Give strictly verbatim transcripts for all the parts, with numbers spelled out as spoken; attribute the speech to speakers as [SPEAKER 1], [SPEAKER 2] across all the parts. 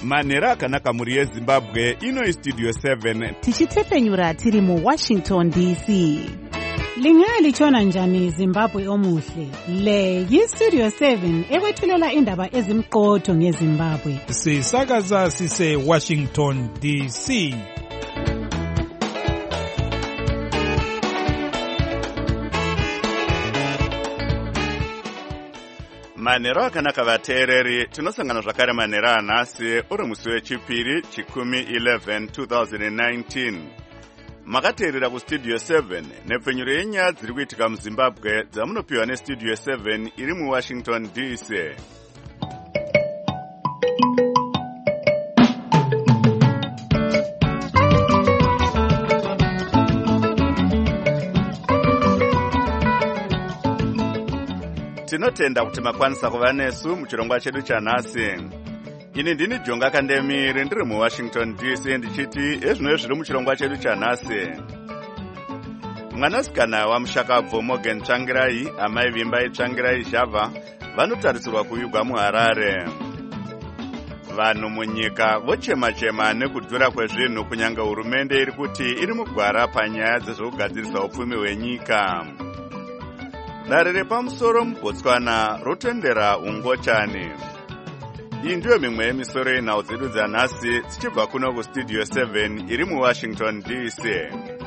[SPEAKER 1] manhero akanaka muri yezimbabwe. Ino istudio seven
[SPEAKER 2] tichitefenyura tiri mu Washington D C.
[SPEAKER 3] Lingalitshona njani Zimbabwe omuhle? Le yistudio seven ekwethulela indaba ezimqotho ngeZimbabwe.
[SPEAKER 4] Sisakaza sise Washington D C.
[SPEAKER 1] manhero akanaka vateereri, tinosangana zvakare manhero anhasi uri musi wechipiri chikumi eleven twenty nineteen. Makateerera kustudio seven nepfenyuro yenyaya dziri kuitika muZimbabwe dzamunopiwa nestudio seven iri muWashington D C. Tinotenda kuti makwanisa kuva nesu muchirongwa chedu chanhasi. Ini ndini Jonga Kandemiri ndiri muWashington D C ndichiti ezvino zviri muchirongwa chedu chanhasi. Mwanasikana wamushakabvu Morgan Tsvangirai, amai vimbai Tsvangirai Java vanotarisirwa kuvigwa muHarare. Vanhu munyika vochema-chema nekudhura kwezvinhu kunyange hurumende iri kuti iri mugwara panyaya dzezvokugadzirisa upfumi hwenyika. Dare repamusoro muBotswana rotendera ungochani. Iyi ndiyo mimwe yemisoro yenhau dzedu dzanhasi dzichibva kuno kustudio seven iri muWashington D C.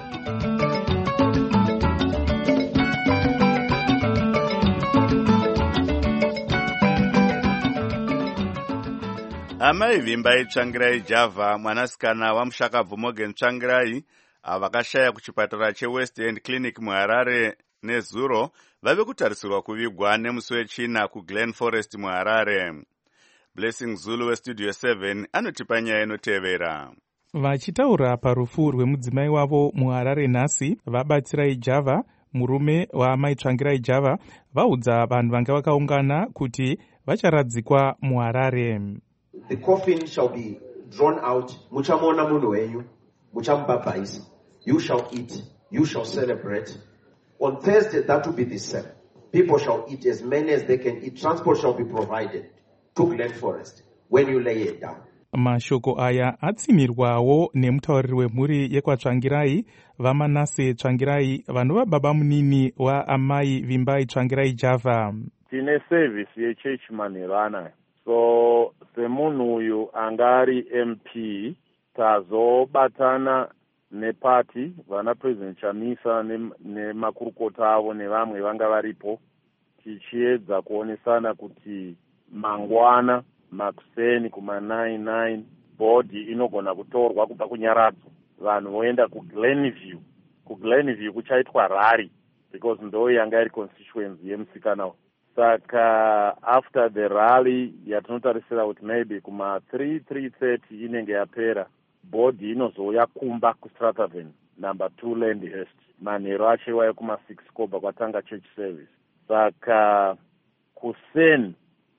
[SPEAKER 1] Amai vimbai Tsvangirai Java, mwanasikana wamushakabvu Morgan Tsvangirai, avakashaya kuchipatara cheWest End Clinic muHarare nezuro, vave kutarisirwa kuvigwa nemusi wechina kuGlen Forest muHarare. Blessing Zulu westudio seven anotipa nyaya inotevera.
[SPEAKER 4] Vachitaura parufu rwemudzimai wavo muHarare nhasi, vabatsirai Java, murume waamai Tsvangirai Java, vaudza vanhu vanga vakaungana kuti vacharadzikwa muHarare.
[SPEAKER 5] The coffin shall be drawn out. Muchamona munhu wenyu, muchamubhabhaisa. You shall eat, you shall celebrate. On Thursday, that will be the same. People shall eat as many as they can eat. Transport shall be provided to Glen Forest when you lay it down.
[SPEAKER 4] Mashoko aya atsimirwawo nemutauriri wemhuri yekwaTsvangirai, vaManase Tsvangirai, vanova baba munini waamai vimbai Tsvangirai Java.
[SPEAKER 6] Tine service yechechi manhero anaya. So semunhu uyu angari M P tazobatana nepati vana President Chamisa nemakurukota avo nevamwe vanga varipo tichiedza kuonesana kuti mangwana makuseni kuma nine nine body inogona kutorwa kubva kunyaradzo vanhu voenda kuGlenview. kuGlenview kuchaitwa rally because ndo yanga iri constituency yemusikana. Saka after the rally yatinotarisira kuti maybe kuma three three thirty inenge yapera, body inozouya kumba kuStrathaven number two Landhurst. Manhero achiwaya kuma six kobva kwatanga church service. Saka kuseni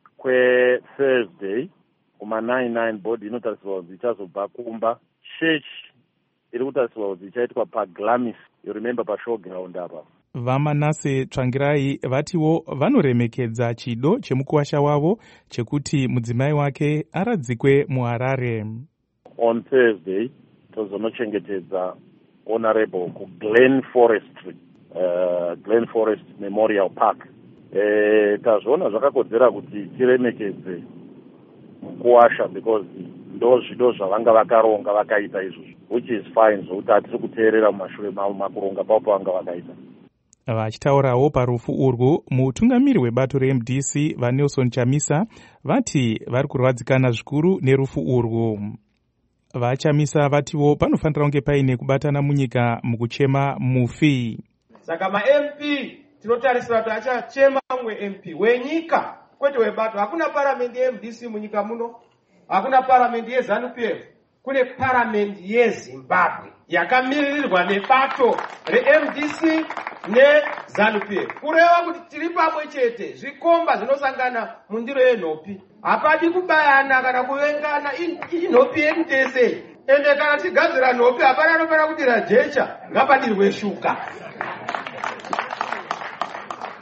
[SPEAKER 6] kwe Thursday kuma nine nine body inotarisirwa kuti ichazobva kumba. Church iri kutarisirwa kuti ichaitwa paGlamis, you remember pashowground apa.
[SPEAKER 4] VaManase Tsvangirai vatiwo vanoremekedza chido chemukuwasha wavo chekuti mudzimai wake aradzikwe muHarare.
[SPEAKER 6] On Thursday tozonochengetedza honorable kuGlen Forestry, uh, Glen Forest Memorial Park. E, tazviona zvakakodzera kuti tiremekedze mukuwasha because ndo zvido zvavanga vakaronga vakaita izvozvo, which is fine, zvokuti hatisi kuteerera mumashure mavo makuronga papo vanga vakaita.
[SPEAKER 4] Vachitaurawo parufu urwu, mutungamiri webato reM D C vaNelson Chamisa vati vari kurwadzikana zvikuru nerufu urwu. VaChamisa vatiwo panofanira kunge paine kubatana munyika mukuchema mufi.
[SPEAKER 7] Saka ma-M P tinotarisira kuti achachema mumwe M P wenyika kwete webato. Hakuna paramendi yeM D C munyika muno, hakuna paramendi yeZANU-P F, kune paramendi yeZimbabwe yakamirirwa nebato reM D C neZANU-P F. Kureva kuti tiri pamwe chete, zvikomba zvinosangana mundiro yenhopi. Hapadi kubayana kana kuvengana, inhopi yedu tese. Ende kana tigadzira nhopi hapana anofana kudira jecha, ngapadirwe shuka.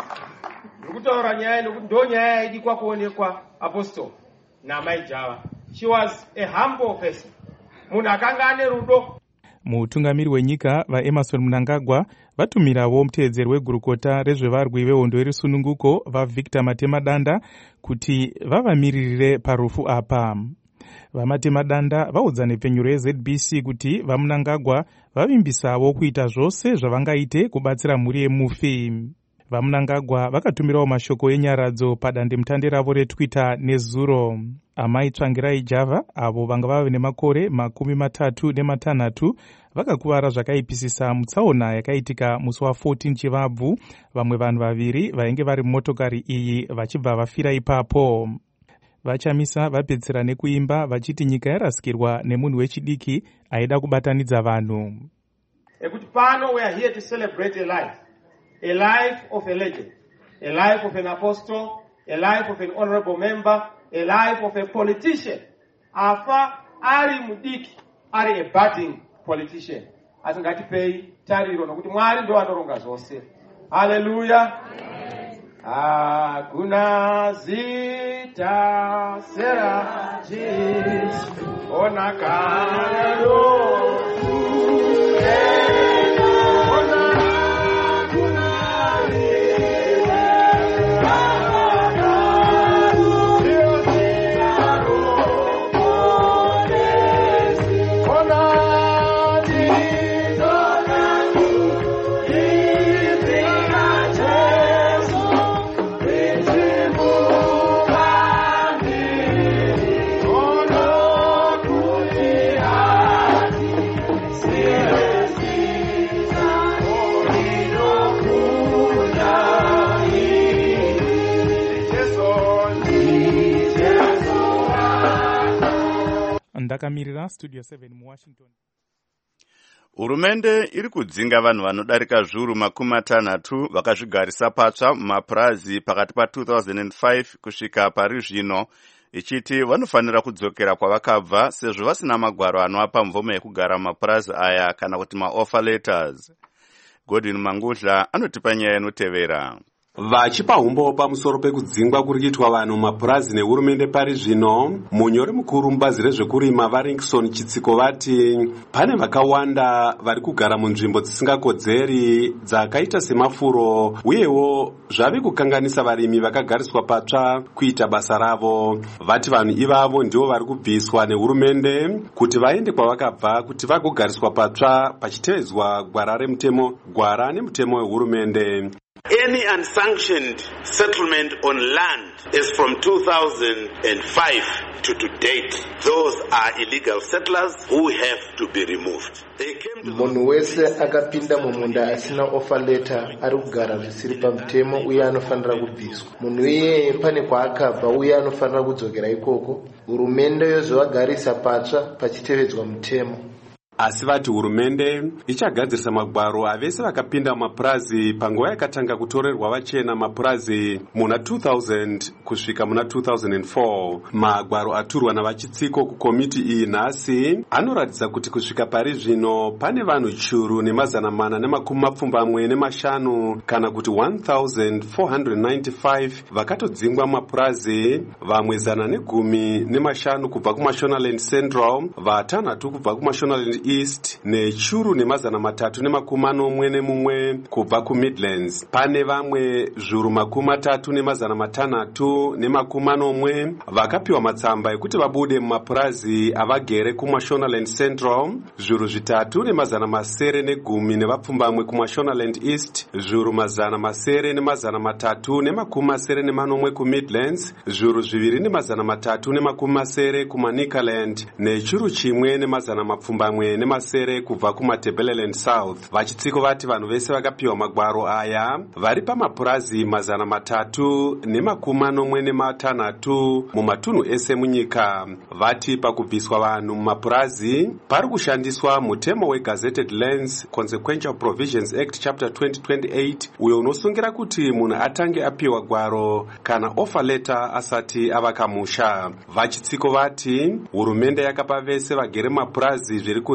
[SPEAKER 7] Ndikutaura nyaya nokuti ndo nyaya yaidikwa kuonekwa Apostle naamai Java. She was a humble person. Munhu akanga ane rudo.
[SPEAKER 4] Mutungamiri wenyika vaEmerson Mnangagwa vatumirawo muteedzeri wegurukota rezvevarwi vehondo yerusununguko vaVictor Matemadanda kuti vavamiririre parufu apa. VaMatemadanda vaudza nepfenyuro yeZ B C kuti vaMnangagwa vavimbisawo kuita zvose zvavangaite kubatsira mhuri yemufi. VaMnangagwa vakatumirawo mashoko enyaradzo padandemutande ravo reTwitter nezuro. Amai Tsvangirai Java avo vanga vave nemakore makumi matatu nematanhatu vakakuvara zvakaipisisa mutsaona yakaitika musi wa14 Chivabvu, vamwe vanhu vaviri vainge vari mumotokari iyi vachibva vafira ipapo. Vachamisa vapedzera nekuimba vachiti nyika yarasikirwa nemunhu wechidiki aida kubatanidza vanhu.
[SPEAKER 7] Ekuti pano we are here to celebrate a life, a life of a legend, a life of an apostle, a life of an honorable member, a life of a politician. Afa ari mudiki, ari a budding politician. Asingatipei tariro nokuti Mwari ndo anoronga zvose. Hallelujah. Hakuna zita sera Jesu onakana
[SPEAKER 4] Ndakamirira Studio seven mu Washington.
[SPEAKER 1] Hurumende iri kudzinga vanhu vanodarika zviuru makumi matanhatu vakazvigarisa patsva mumapurazi pakati pa two thousand five kusvika pari zvino, ichiti vanofanira kudzokera kwavakabva sezvo vasina magwaro anovapa mvumo yekugara mumapurazi aya kana kuti maoffer letters. Godwin Mangudla anotipa nyaya inotevera.
[SPEAKER 8] Vachipa umbo pamusoro pekudzingwa kuri kuitwa vanhu mapurazi nehurumende pari zvino, munyori mukuru mubazi rezvekurima vaRinkson Chitsiko vati pane vakawanda vari kugara munzvimbo dzisingakodzeri dzakaita semafuro, uyewo zvave kukanganisa varimi vakagariswa patsva kuita basa ravo. Vati vanhu ivavo ndivo vari kubviswa nehurumende kuti vaende kwavakabva kuti vagogariswa patsva pachitevedzwa gwara remutemo gwara nemutemo wehurumende.
[SPEAKER 9] Any unsanctioned settlement on land is from two thousand five to to date. Those are illegal settlers who have to be removed.
[SPEAKER 10] Munhu wese akapinda mumunda asina offer letter ari kugara zvisiri pamutemo uye anofanira kubviswa. Munhu iyeye pane kwaakabva uye anofanira kudzokera ikoko. Hurumende yozovagarisa patsva pachitevedzwa mutemo.
[SPEAKER 8] Asi vati hurumende ichagadzirisa magwaro avese vakapinda mumapurazi panguva yakatanga kutorerwa vachena mapurazi muna two thousand kusvika muna two thousand four. Magwaro aturwa navachitsiko kukomiti iyi nhasi anoratidza kuti kusvika pari zvino pane vanhu churu nemazana mana nemakumi mapfumbamwe nemashanu kana kuti one thousand four hundred ninety-five vakatodzingwa mumapurazi, vamwe zana negumi nemashanu kubva kuMashonaland Central, vatanhatu kubva kuMashonaland East nechuru nemazana matatu nemakumi manomwe nemumwe kubva kuMidlands. Pane vamwe zviuru makumi matatu nemazana matanhatu nemakumi manomwe vakapiwa matsamba ekuti vabude mumapurazi avagere kuMashonaland Central, zviuru zvitatu nemazana masere negumi nevapfumbamwe kuMashonaland East, zviuru mazana masere nemazana matatu nemakumi masere nemanomwe kuMidlands, zviuru zviviri nemazana matatu nemakumi masere kuManicaland nechuru chimwe nemazana mapfumbamwe nemasere kubva kuMatebeleland South. Vachitsiko vati vanhu vese vakapiwa magwaro aya vari pamapurazi mazana matatu nemakumi manomwe nematanhatu mumatunhu ese munyika. Vati pakubviswa vanhu mumapurazi pari kushandiswa mutemo weGazetted Lands Consequential Provisions Act Chapter twenty twenty-eight, uyo unosungira kuti munhu atange apiwa gwaro kana offer letter asati avaka musha. Vachitsiko vati hurumende yakapa vese vagere mumapurazi zviri kunze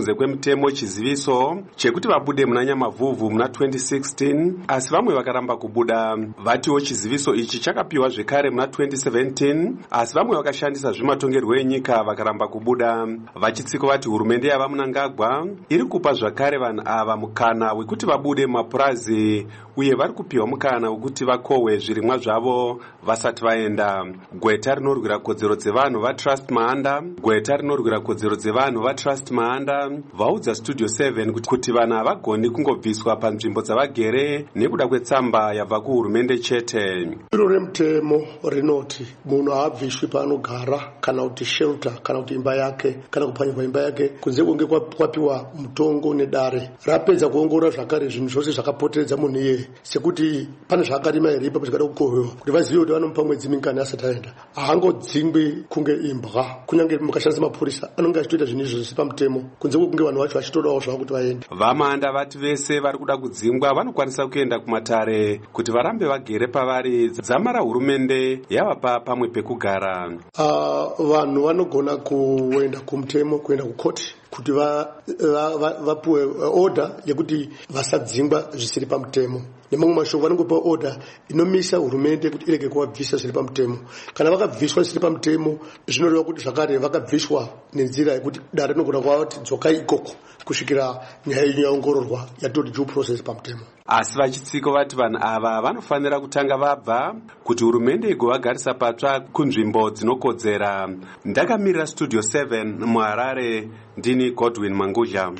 [SPEAKER 8] kunze kwemutemo chiziviso chekuti vabude muna Nyamavhuvhu muna twenty sixteen, asi vamwe vakaramba kubuda. Vatiwo chiziviso ichi chakapiwa zvekare muna twenty seventeen, asi vamwe vakashandisa zvimatongerwo enyika vakaramba kubuda. Vachitsiko vati hurumende yava Mnangagwa iri kupa zvakare vanhu ava mukana wekuti vabude mumapurazi, uye vari kupiwa mukana wekuti vakohwe zvirimwa zvavo vasati vaenda. Gweta rinorwira kodzero dzevanhu vaTrust Mahanda gweta rinorwira kodzero dzevanhu vaTrust Mahanda vaudza Studio seven kuti vanhu havagoni kungobviswa panzvimbo dzavagere nekuda kwetsamba yabva kuhurumende chete.
[SPEAKER 11] Iro remutemo rinoti munhu haabviswi paanogara kana kuti shelter kana kuti imba yake kana kupanyirwa imba yake kunze kunge kwapiwa mutongo nedare. Rapedza kuongorora zvakare zvinhu zvose zvakapoteredza munhu iye, sekuti pane zvakarima here ipapo zvakada kukohwewa kuti vazive kuti vanomupa mwedzi mingani asati aenda. Haangodzingwi kunge imbwa, kunyange mukashandisa mapurisa anonge achitoita zvinhu izvo zvisi pamutemo kunze kwokunge vanhu vacho vachitodawo zvavo kuti vaende.
[SPEAKER 8] Vamahanda vati vese vari kuda kudzingwa vanokwanisa kuenda kumatare kuti varambe vagere pavari. Dzamara hurumende yavapa pamwe pekugara.
[SPEAKER 11] Uh, vanhu vanogona kuenda kumutemo, kuenda kukoti kuti vapuwe va, va, order yekuti vasadzingwa zvisiri pamutemo. Nemamwe mashoko vanongopa order inomisa hurumende kuti irege kuvabvisa zviri pamutemo. Kana vakabviswa zvisiri pamutemo, zvinoreva kuti zvakare vakabviswa nenzira yekuti dare rinogona kuva kuti dzokai ikoko kusvikira nyaya yenyu yaongororwa yatoti due process pamutemo.
[SPEAKER 8] Asi vachitsiko vati vanhu ava vanofanira kutanga vabva kuti hurumende igovagarisa patsva kunzvimbo dzinokodzera. Ndakamirira Studio seven muHarare, ndini Godwin Mangudya.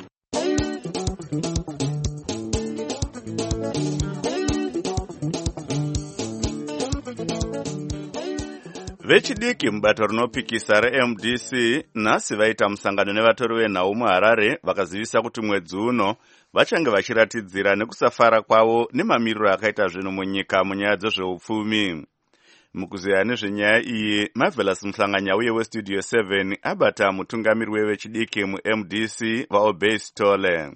[SPEAKER 1] Vechidiki mubato rinopikisa reM D C nhasi vaita musangano nevatori venhau muHarare vakazivisa kuti mwedzi uno vachange vachiratidzira nekusafara kwavo nemamiriro akaita zvinhu munyika munyaya dzezveupfumi. Mukuziya nezvenyaya iyi, Marvelous Mhlanganya uye weStudio seven abata mutungamiri wevechidiki muM D C vaObey Stole.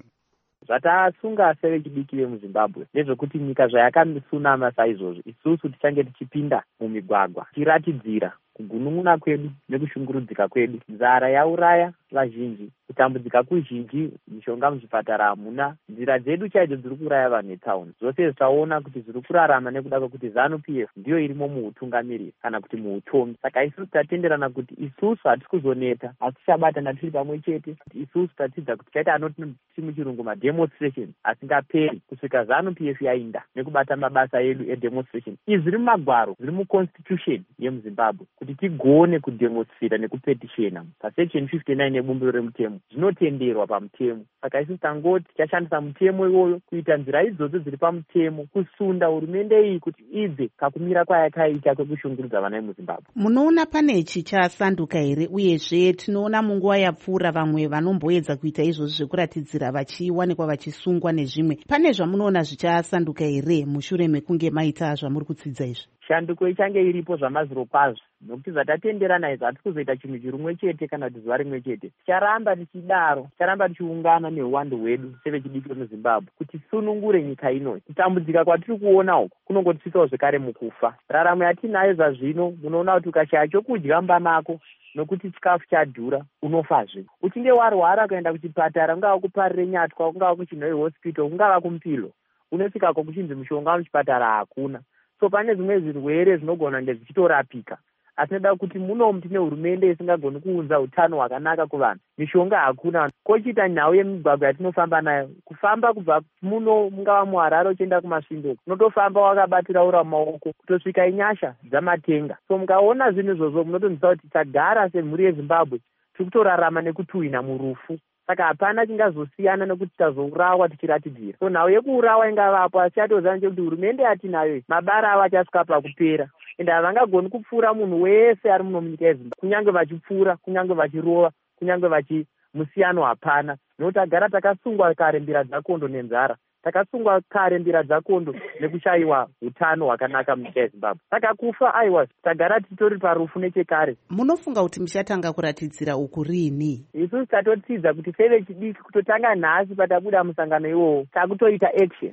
[SPEAKER 12] Zvatasunga sevechidiki vemuZimbabwe ndezvekuti nyika zvayakasunama saizvozvo isusu tichange tichipinda mumigwagwa tiratidzira kugunun'una kwedu nekushungurudzika kwedu. Nzara yauraya vazhinji, kutambudzika kuzhinji, mishonga muzvipatara hamuna, nzira dzedu chaidzo dziri kuraya vanhu vetauni. Zvose zvitaona kuti zviri kurarama nekuda kwekuti ZANU P F ndiyo irimo muutungamiri kana kuti muutongi. Saka isusu tatenderana kuti isusu hatisi kuzoneta, asi tichabatana tiri pamwe chete. Isusu tatidza kuti chaita anoti muchirungu mademonstration asingaperi kusvika ZANU P F yainda nekubata mabasa edu edemonstration. Izvi zviri mumagwaro, zviri muconstitution yemuZimbabwe kuti tigone kudemonstrata nekupetitiona pasection fifty-nine yebumbiro remutemo. Zvinotenderwa pamutemo. Saka isusu tangoti tichashandisa mutemo iwoyo kuita nzira idzodzo dziri pamutemo kusunda hurumende iyi kuti ibve kakumira kwayakaita kwekushungurudza vana vemuZimbabwe.
[SPEAKER 2] Munoona pane chichasanduka here? Uyezve tinoona munguva yapfuura vamwe vanomboedza kuita izvozvo zvekuratidzira vachiwanikwa vachisungwa nezvimwe. Pane zvamunoona zvichasanduka here mushure mekunge maita zvamuri kutsidza izvi?
[SPEAKER 12] Shanduko ichange iripo zvamaziro kwazvo, nokuti zvatatenderana izvo hatisi kuzoita chinhu chirumwe chete kana kuti zuva rimwe chete. Ticharamba tichidaro, ticharamba tichiungana neuwandu hwedu sevechidiki vemuZimbabwe kuti sunungure nyika inoyi. Kutambudzika kwatiri kuona uku kunongotisawo zvekare mukufa. Raramo yatinayo zvazvino munoona kuti ukashaya chokudya mumba mako nokuti chikafu chadhura unofazve. Uchinge warwara kuenda kuchipatara, kungava kuparire nyatwa, kungava kuChinhoi hospital, kungava kuMpilo, unosvikako kuchinzi mushonga muchipatara hakuna. So pane zvimwe zvirwere zvinogona kunge zvichitorapika. Asi noda kuti munomu tine hurumende isingagoni kuunza utano hwakanaka kuvanhu. Mishonga hakuna. Kochiita nhau yemigwagwa yatinofamba nayo. Kufamba kubva muno mungava muHarare uchienda kumasvingo, unotofamba wakabatira ura mumaoko kutosvika inyasha dzamatenga. So mukaona zvinhu izvozvo munotonzwa kuti tagara semhuri yeZimbabwe tiri kutorarama nekutuhwina murufu. Saka hapana chingazosiyana nekuti tazourawa tichiratidzira. So nhau yekuurawa ingavapo, asi chatozana kuti hurumende yatinayo mabara ava achasvika pakupera. Ende havangagoni kupfuura munhu wese ari muno munyika yeZimbabwe, kunyange vachipfuura, kunyange vachirova, kunyange vachimusiyano hapana. Nokuti tagara takasungwa kare mbira dzakondo nenzara. Takasungwa kare mbira dzakondo nekushayiwa utano hwakanaka munyika yeZimbabwe. Saka kufa aiwa tagara titori parufu nechekare.
[SPEAKER 2] Munofunga kuti muchatanga kuratidzira uku rini?
[SPEAKER 12] Isusu tatotidza kuti sevechidiki kutotanga nhasi patabuda musangano iwowo takutoita action.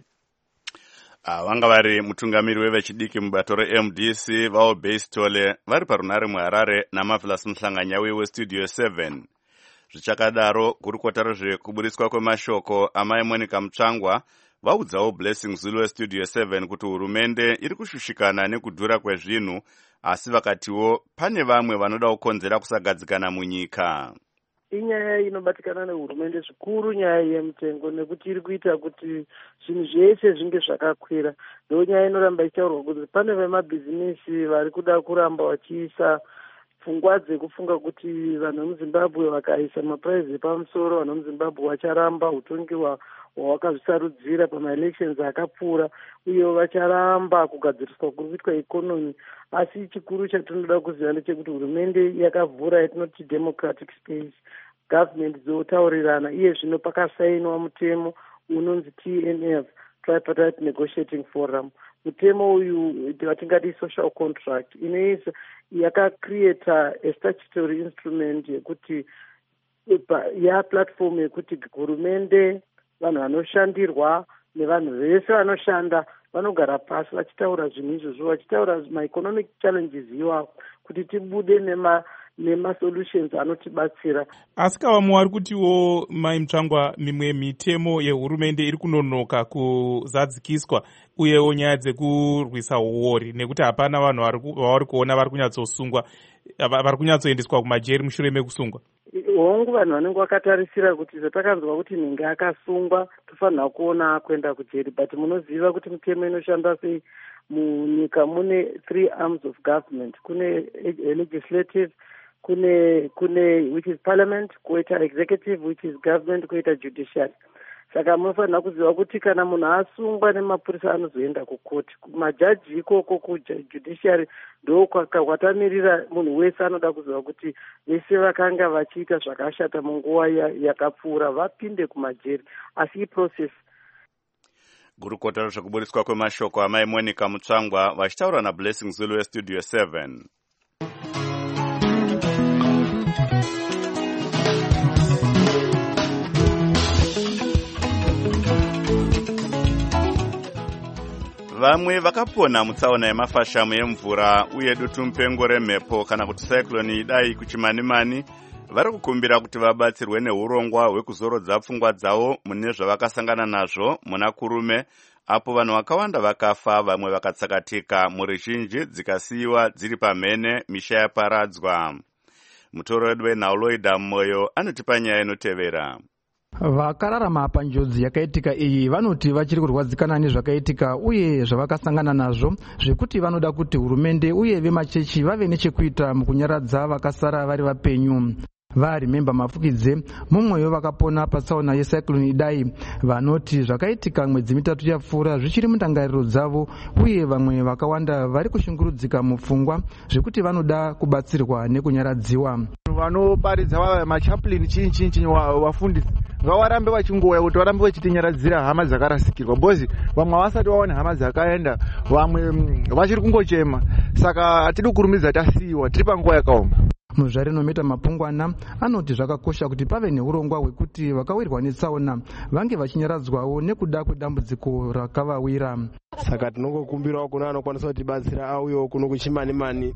[SPEAKER 1] Ah, vanga vari mutungamiri wevechidiki mubato reM D C vaObey Stole vari parunare muHarare naMarvelous Mhlanganya weStudio seven. Zvichakadaro, gurukota rezvekuburiswa kwemashoko amai Monica Mutsvangwa vaudzawo Blessing Zulu weStudio seven kuti hurumende iri kushushikana nekudhura kwezvinhu, asi vakatiwo pane vamwe vanoda kukonzera kusagadzikana munyika.
[SPEAKER 13] Inyaya inobatikana nehurumende zvikuru nyaya yemutengo, nekuti iri kuita kuti zvinhu zvese zvinge zvakakwira. Ndo nyaya inoramba ichitaurwa kuti pane vemabhizinisi vari kuda kuramba vachiisa pfungwa dzekufunga kuti vanhu vemuZimbabwe vakaisa mapuraizi epamusoro, vanhu vemuZimbabwe vacharamba utongi hwavakazvisarudzira pamaelections akapfuura, uyewo vacharamba kugadziriswa kuri kuitwa ikonomi. Asi chikuru chatinoda kuziva ndechekuti hurumende yakavhura yatinoti democratic space, government dzotaurirana, iye zvino pakasainwa mutemo unonzi T N F, Tripartite Negotiating Forum. Mutemo uyu watingati social contract inoisa yakacreata a statutory instrument yekuti ya platform yekuti hurumende, vanhu vanoshandirwa nevanhu vese vanoshanda vanogara pasi vachitaura zvinhu izvozvo, vachitaura maeconomic challenges iwawo kuti tibude nema nemasolutions anotibatsira.
[SPEAKER 4] Asi kavamwe vari kutiwo mai Mutsvangwa, mimwe mitemo yehurumende iri kunonoka kuzadzikiswa, uyewo nyaya dzekurwisa uori, nekuti hapana vanhu vavari kuona vari kunyatsosungwa, vari kunyatsoendeswa kumajeri mushure mekusungwa.
[SPEAKER 13] Hongu vanhu vanenge vakatarisira kuti zvatakanzwa kuti ninge akasungwa tofanira kuona kuenda kujeri, but munoziva kuti mitemo inoshanda sei. Munyika mune three arms of government, kune legislative, kune kune which is parliament, koita executive which is government, koita judiciary. Saka munofanira kuziva kuti kana munhu asungwa nemapurisa anozoenda kukoti, majaji ikoko kujudiciary ndo kwatamirira munhu wese anoda kuziva kuti vese vakanga vachiita zvakashata munguva yakapfuura vapinde kumajeri, asi iprocess.
[SPEAKER 1] Gurukota rezvekuburiswa kwemashoko amai Monica Mutsvangwa vachitaura naBlessing Zulu weStudio seven. Vamwe vakapona mutsaona yemafashamu emvura uye dutu mupengo remhepo kana kuti cyclone idai kuchimanimani vari kukumbira kuti vabatsirwe neurongwa hwekuzorodza pfungwa dzavo mune zvavakasangana nazvo muna kurume, apo vanhu vakawanda vakafa, vamwe vakatsakatika, mhuri zhinji dzikasiyiwa dziri pamhene, misha yaparadzwa. Mutoro wedu weNauloida Moyo anotipa nyaya inotevera.
[SPEAKER 14] Vakararama panjodzi yakaitika iyi vanoti vachiri kurwadzikana nezvakaitika uye zvavakasangana nazvo, zvekuti vanoda kuti hurumende uye vemachechi vave nechekuita mukunyaradza vakasara vari vapenyu. Vari memba mafukidze mumweyo vakapona patsaona yecyclone idai vanoti zvakaitika mwedzi mitatu yapfuura zvichiri mundangariro dzavo, uye vamwe vakawanda vari kushungurudzika mupfungwa zvekuti vanoda kubatsirwa nekunyaradziwa.
[SPEAKER 15] Vanoparidza machaplain chinyi chinyi wafundisi ngavarambe vachingouya kuti varambe vachitinyaradzira hama dzakarasikirwa, bozi vamwe vasati vaona hama dzakaenda, vamwe vachiri kungochema. Saka hatidi kurumidza tasiyiwa, tiri panguva yakaoma.
[SPEAKER 14] Muzvare Nometa Mapungwana anoti zvakakosha kuti pave neurongwa hwekuti vakawirwa netsaona vange vachinyaradzwawo nekuda kwedambudziko rakavawira.
[SPEAKER 16] Saka tinongokumbirawo kuna anokwanisa kutibatsira auyewo kuno kuchimanimani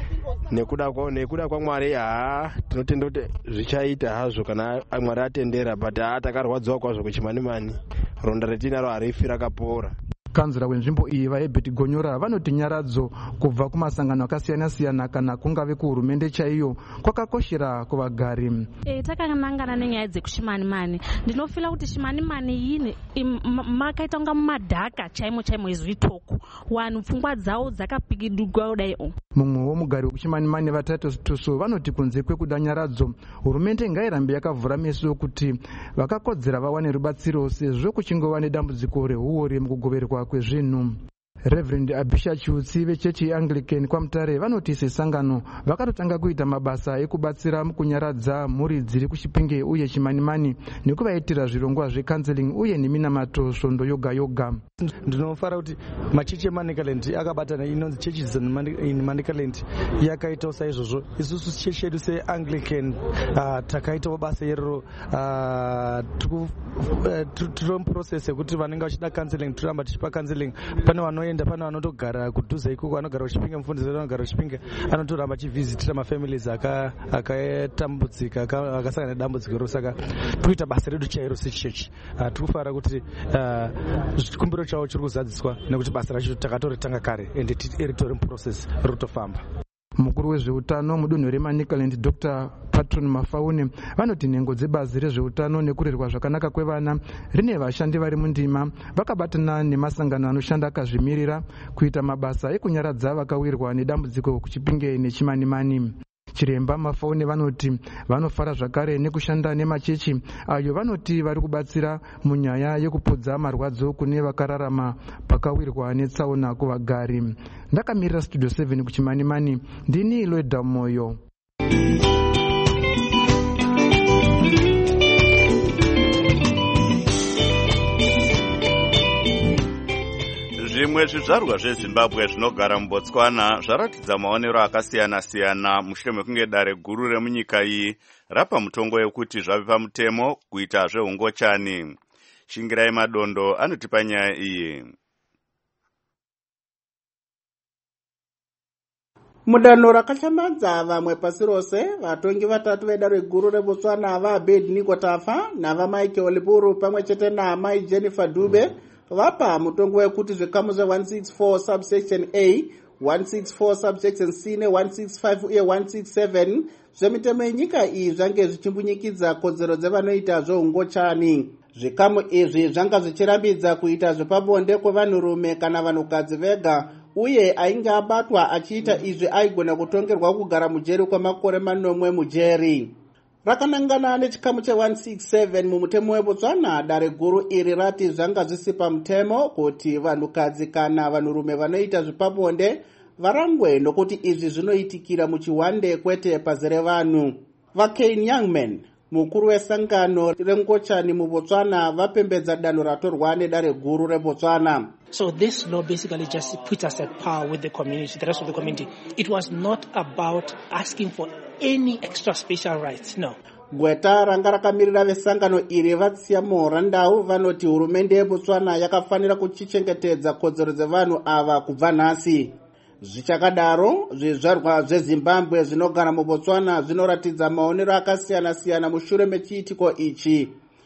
[SPEAKER 16] nekuda kwavo nekuda kwaMwari. Haa, tinotenda kuti zvichaita hazvo kana Mwari atendera, but haa takarwadziwa kwazvo kuchimanimani, ronda retinaro harifi rakapora.
[SPEAKER 14] Kanzura wenzvimbo iyi vaEbert Gonyora vanoti nyaradzo kubva kumasangano akasiyana-siyana kana kungave kuhurumende chaiyo kwakakoshera kuvagari.
[SPEAKER 17] E, takanangana nenyaya dzekuchimanimani ndinofila kuti chimanimani yini makaita kunga mumadhaka chaimo chaimo izvitoko wanhu pfungwa dzavo dzakapikidurwa kudaiwo.
[SPEAKER 14] Mumwe womugari wekuchimanimani vaTitus Tuso vanoti kunze kwekuda nyaradzo hurumende ngairambe yakavhura meso kuti vakakodzera vawane rubatsiro sezvo kuchingova nedambudziko reuori mukugoverwa kwezvinhu. Reverend Abisha Chiutsi vechechi yeAnglican kwaMutare vanoti sesangano vakatotanga kuita mabasa ekubatsira mukunyaradza mhuri dziri kuchipinge uye chimanimani nekuvaitira zvirongwa zvecounseling uye neminamato svondo yoga yoga.
[SPEAKER 18] Ndinofara kuti machechi eManicaland akabatana inonzi Churches in Manicaland yakaitawo saizvozvo. Isusu chechi yedu seAnglican uh, takaitawo basa iroro uh, tiri muprocess yekuti vanenge vachida counseling toramba tichipa counseling. Pane vanoenda anoenda pano anotogara kudhuze ikoko, anogara kuchipinge, mufundisi wedu anogara kuchipinge, anotoramba achivhizitira mafamilies akatambudzika akasangana nedambudziko ro. Saka kuita basa redu chairo sechechi. Tiri kufara kuti chikumbiro chavo chiri kuzadziswa nekuti basa racho takatoritanga kare ende ritori muprocess ririkutofamba.
[SPEAKER 14] Mukuru wezveutano mudunhu remanicaland Dr Patron Mafaune vanoti nhengo dzebazi rezveutano nekurerwa zvakanaka kwevana rine vashandi vari mundima vakabatana nemasangano anoshanda akazvimirira kuita mabasa ekunyaradza vakawirwa nedambudziko kuchipinge nechimanimani. Chiremba Mafaune vanoti vanofara zvakare nekushanda nemachechi ayo vanoti vari kubatsira munyaya yekupodza marwadzo kune vakararama pakawirwa netsaona kuvagari. Ndakamirira Studio seven kuchimanimani, ndini Loida Moyo.
[SPEAKER 1] Zvimwe zvizvarwa zveZimbabwe zvinogara muBotswana zvaratidza maonero akasiyana-siyana mushure mekunge dare guru remunyika iyi rapa mutongo yekuti zvave pamutemo kuita zveungochani. Shingirai Madondo anotipa nyaya iyi.
[SPEAKER 19] Mudanho rakashambadza vamwe pasi rose, vatongi vatatu vedare guru reBotswana vaAbednego Tafa navaMichael Puru pamwe chete naamai Jennifer Dube vapa mutongo wekuti zvikamu zve one sixty-four subsection A, one sixty-four subsection C ne one sixty-five uye one sixty-seven zvemitemo yenyika iyi zvange zvichimbunyikidza kodzero dzevanoita zveungochani. Zvikamu izvi zvanga zvichirambidza kuita zvepabonde kwevanhurume kana vanhukadzi vega, uye ainge abatwa achiita izvi aigona kutongerwa kugara mujeri kwemakore manomwe mujeri. Rakanangana nechikamu che one sixty-seven mumutemo weBotswana, dare guru iri rati zvanga zvisi pamutemo kuti vanhukadzi kana vanhurume vanoita zvepabonde varangwe nokuti izvi zvinoitikira muchiwande kwete pazere vanhu. VaKane Youngman, mukuru wesangano rengochani muBotswana, vapembedza danho ratorwa nedare guru reBotswana.
[SPEAKER 20] So this law basically just puts us at par with the community, the rest of the community. It was not about asking for any extra special rights, no.
[SPEAKER 19] Gweta ranga rakamirira vesangano iri vatsiya muhorandau vanoti hurumende yeBotswana yakafanira kuchichengetedza kodzero dzevanhu ava kubva nhasi. Zvichakadaro, zvizvarwa zveZimbabwe zvinogara muBotswana zvinoratidza maonero akasiyana-siyana mushure mechiitiko ichi.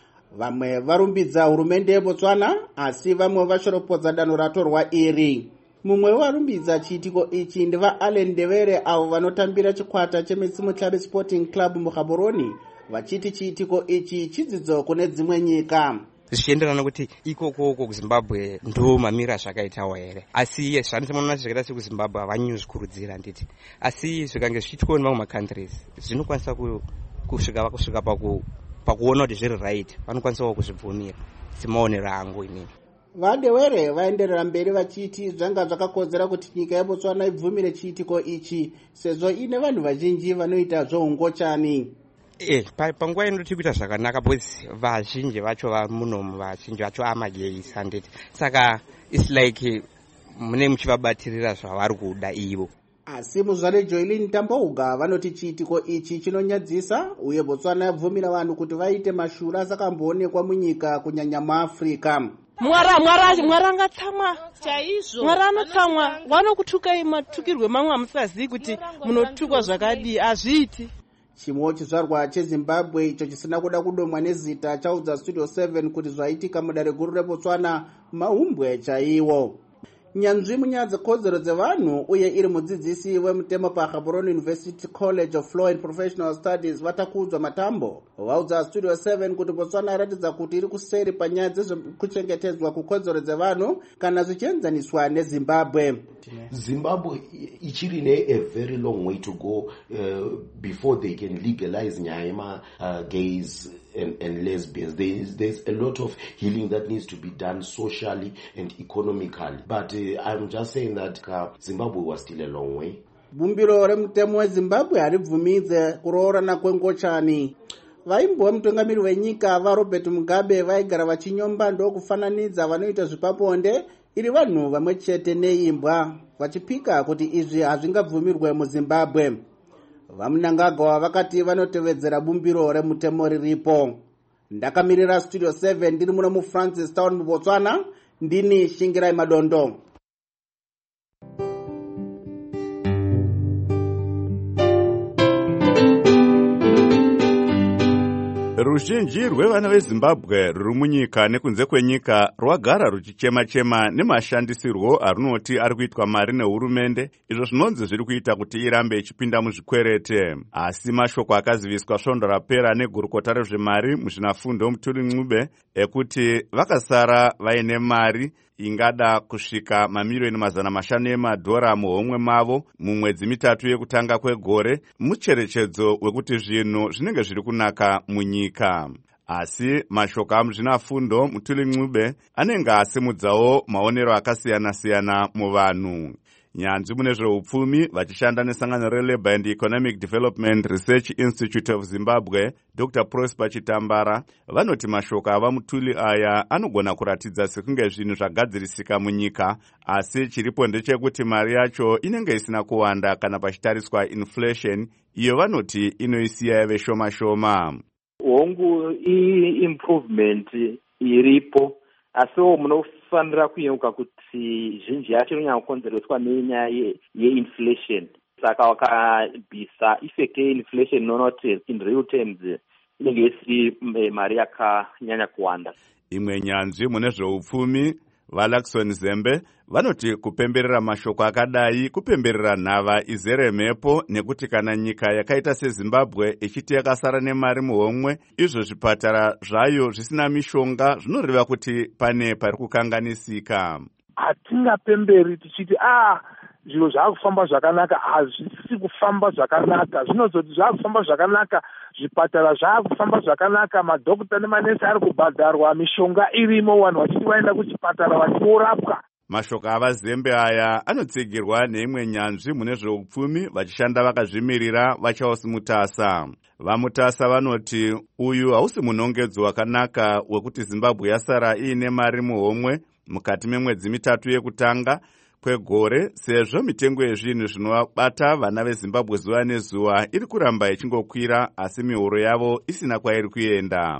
[SPEAKER 19] Vamwe varumbidza hurumende yeBotswana, asi vamwe vashoropodza danho ratorwa iri. Mumwe warumbidza chiitiko ichi ndiva Allen Ndevere avo vanotambira chikwata cheMitsimo Club Sporting Club muGaborone, vachiti chiitiko ichi chidzidzo kune dzimwe nyika.
[SPEAKER 21] Zvichienderana kuti ikoko kuZimbabwe ndo mamira zvakaitawo here, asi iye zvandinoona zvakaita sekuZimbabwe havanyuzvikurudzira nditi, asi zvikange zvichitikawo nemamwe macountries zvinokwanisa kusvika kusvika paku pakuona kuti zviri right, vanokwanisawo kuzvibvumira. Simaonero angu inini.
[SPEAKER 19] VaDewere vaenderera mberi vachiti zvanga zvakakodzera kuti nyika yeBotswana ibvumire chiitiko ichi sezvo ine vanhu vazhinji vanoita zveungochani.
[SPEAKER 21] Eh, panguva ino tiri kuita zvakanaka because vazhinji vacho vamunomu vazhinji vacho amageis handiti. Saka it's like mune muchivabatirira zvavari kuda ivo.
[SPEAKER 19] Asi muzvare Joylin Tambouga vanoti chiitiko ichi chinonyadzisa, uye Botswana yabvumira vanhu kuti vaite mashura asakamboonekwa munyika kunyanya muAfrica.
[SPEAKER 22] Mwara mwara mwara ngatsamwa chaizvo. Mwara anotsamwa, vanokutukai matukirwe mamwe amusazivi kuti munotukwa zvakadi azviiti.
[SPEAKER 19] Chimwe chizvarwa cheZimbabwe icho chisina kuda kudomwa nezita chaudza Studio seven kuti zvaitika mudare guru reBotswana mahumbwe chaiwo. Nyanzvi munyaya dzekodzero dzevanhu uye iri mudzidzisi wemutemo paGaborone University College of Law and Professional Studies Vatakudzwa Matambo vaudza Studio seven kuti Botswana iratidza kuti iri kuseri panyaya dzezvekuchengetedzwa kukodzero dzevanhu kana zvichienzaniswa neZimbabwe.
[SPEAKER 23] Zimbabwe ichiri ne a very long way to go uh, before they can legalize nyaya uh, gays and, and lesbians. There is, there's a lot of healing that needs to be done socially and economically. But uh, I'm just saying that uh, Zimbabwe was still a long way.
[SPEAKER 19] Bumbiro remutemo weZimbabwe haribvumidze kuroorana kwengochani. Vaimbova mutungamiri wenyika vaRobert Mugabe vaigara vachinyomba ndokufananidza vanoita zvepabonde iri vanhu vamwe chete neimbwa, vachipika kuti izvi hazvingabvumirwe muZimbabwe. Vamunangagwa vakati vanotevedzera bumbiro remutemo riripo. Ndakamirira Studio seven ndiri muno muFrancis Town muBotswana, ndini Shingirai Madondo.
[SPEAKER 1] Ruzhinji rwevana veZimbabwe ruri munyika nekunze kwenyika rwagara ruchichema-chema nemashandisirwo arunoti ari kuitwa mari nehurumende, izvo zvinonzi zviri kuita kuti irambe ichipinda muzvikwerete. Asi mashoko akaziviswa svondo rapera negurukota rezvemari muzvinafundo Mutuli Ncube ekuti vakasara vaine mari ingada kusvika mamiliyoni mazana mashanu emadhora muhomwe mavo mumwedzi mitatu yekutanga kwegore, mucherechedzo wekuti zvinhu zvinenge zviri kunaka munyika. Asi mashoko amuzvinafundo Mutuli Ncube anenge asimudzawo maonero akasiyana-siyana muvanhu. Nyanzvi mune zveupfumi vachishanda nesangano reLabour and Economic Development Research Institute of Zimbabwe, Doctor Prosper Chitambara, vanoti mashoko ava Mutuli aya anogona kuratidza sekunge zvinhu zvagadzirisika munyika, asi chiripo ndechekuti mari yacho inenge isina kuwanda kana pachitariswa inflation, iyo vanoti inoisiya yave shoma-shoma.
[SPEAKER 3] Hongu i-improvement iripo, asiwo munofanira kuyeuka kuti zhinji yacho inonyanya kukonzereswa nenyaya yeinflation. Saka wakabvisa effect yeinflation inoona kuti in real terms inenge isiri mari yakanyanya kuwanda.
[SPEAKER 1] Imwe nyanzvi mune zveupfumi vaLakson Zembe vanoti kupemberera mashoko akadai kupemberera nhava izere mhepo, nekuti kana nyika yakaita seZimbabwe ichiti yakasara nemari muhomwe, izvo zvipatara zvayo zvisina mishonga, zvinoreva kuti pane pari kukanganisika.
[SPEAKER 5] Hatingapemberi tichiti ah zviro zvakufamba zvakanaka, hazvisi kufamba zvakanaka. Zvinozoti zvakufamba zvakanaka, zvipatara zvakufamba zvakanaka, madhokota nemanesi ari kubhadharwa, mishonga irimo, vanhu vachiti vaenda kuchipatara vachiorapwa.
[SPEAKER 1] Mashoko avaZembe aya anotsigirwa neimwe nyanzvi mune zveupfumi vachishanda vakazvimirira vaCharles Mutasa. VaMutasa vanoti uyu hausi munongedzo wakanaka wekuti Zimbabwe yasara iine mari muhomwe mukati memwedzi mitatu yekutanga kwegore, sezvo mitengo yezvinhu zvinovabata vana veZimbabwe zuva nezuva iri kuramba ichingokwira, asi mihoro yavo isina kwairi kuenda.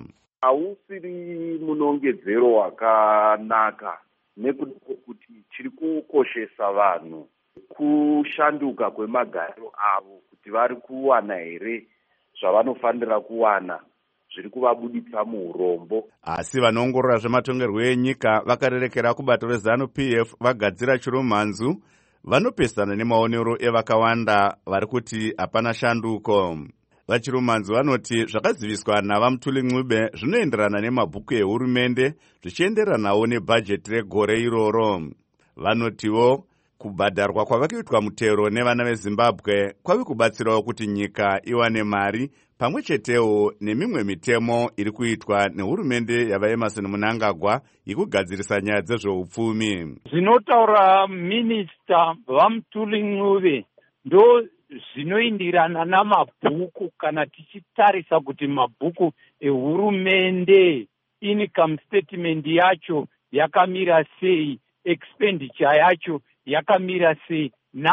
[SPEAKER 6] Hausiri munongedzero wakanaka, nekuti chiri kukoshesa vanhu kushanduka kwemagariro avo, kuti vari kuwana here zvavanofanira kuwana zviri kuvabuditsa muurombo.
[SPEAKER 1] Asi vanoongorora zvematongerwo enyika vakarerekera kubato reZANU-P F vagadzira chiromhanzu, vanopesana nemaonero evakawanda vari kuti hapana shanduko. Vachiromhanzu vanoti zvakaziviswa navaMutuli Ncube zvinoenderana nemabhuku ehurumende, zvichienderanawo nebhajeti regore iroro. Vanotiwo kubhadharwa kwavakaitwa mutero nevana veZimbabwe kwavi kubatsirawo kuti nyika iwane mari, pamwe chetewo nemimwe mitemo iri kuitwa nehurumende yavaEmerson Mnangagwa yekugadzirisa nyaya dzezveupfumi.
[SPEAKER 24] Zvinotaura minista vaMutuli Ncube ndo zvinoindirana namabhuku, kana tichitarisa kuti mabhuku ehurumende income statement yacho yakamira sei, expenditure yacho yakamira sei,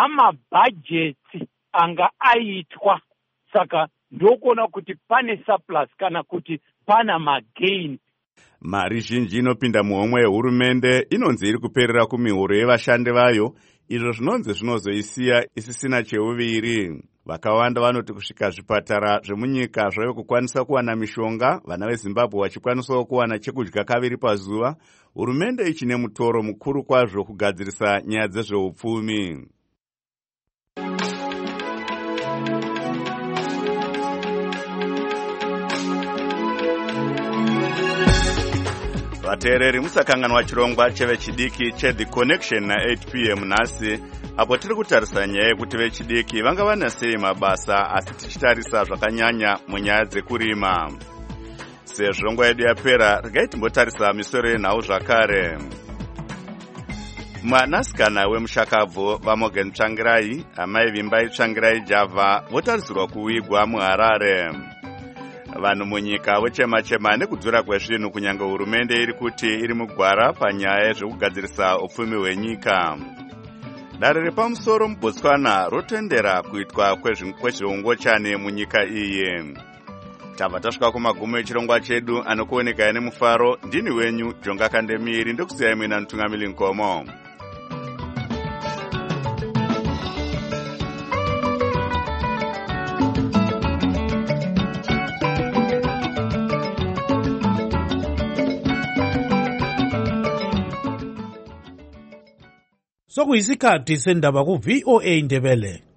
[SPEAKER 24] namabhajeti anga aitwa. Saka ndokuona kuti pane surplus kana kuti pana magain.
[SPEAKER 1] Mari zhinji inopinda muhomwe yehurumende inonzi iri kuperera kumihoro yevashandi vayo, izvo zvinonzi zvinozoisiya isisina cheuviri. Vakawanda vanoti kusvika zvipatara zvemunyika zvave kukwanisa kuwana mishonga, vana veZimbabwe vachikwanisawo kuwana chekudya kaviri pazuva, hurumende ichine mutoro mukuru kwazvo kugadzirisa nyaya dzezveupfumi. Vateereri musakanganwa chirongwa chevechidiki cheThe Connection na eight p m nhasi, apo tiri kutarisa nyaya yekuti vechidiki vangava sei mabasa, asi tichitarisa zvakanyanya munyaya dzekurima. Sezvo nguva yedu yapera, regai timbotarisa misoro yenhau zvakare. Mwanasikana wemushakabvu vaMorgan Tsvangirai, amai Vimbai Tsvangirai Java, votarisirwa kuwigwa muHarare. Vanhu munyika vochema-chema nekudzura kwezvinhu kunyange hurumende iri kuti iri mugwara panyaya yezvekugadzirisa upfumi hwenyika. Dare repamusoro muBotswana rotendera kuitwa kwezveungochane munyika iyi. Tabva tasvika kumagumo echirongwa chedu, anokuoneka nemufaro. Ndini wenyu Jonga Kandemiri, ndokusiyai muina Mutungamiri Nkomo.
[SPEAKER 7] sokuyisikhathi sendaba ku-V O A Ndebele.